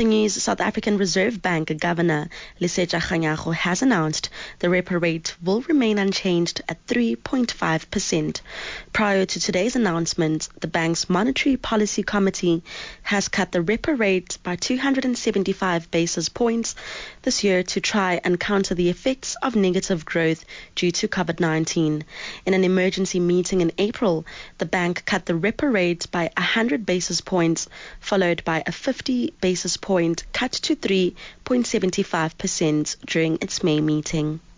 other news, South African Reserve Bank Governor Lesetja Kganyago has announced the repo rate will remain unchanged at 3.5%. Prior to today's announcement, the bank's Monetary Policy Committee has cut the repo rate by 275 basis points this year to try and counter the effects of negative growth due to COVID-19. In an emergency meeting in April, the bank cut the repo rate by 100 basis points, followed by a 50 basis point cut to 3.75% during its May meeting.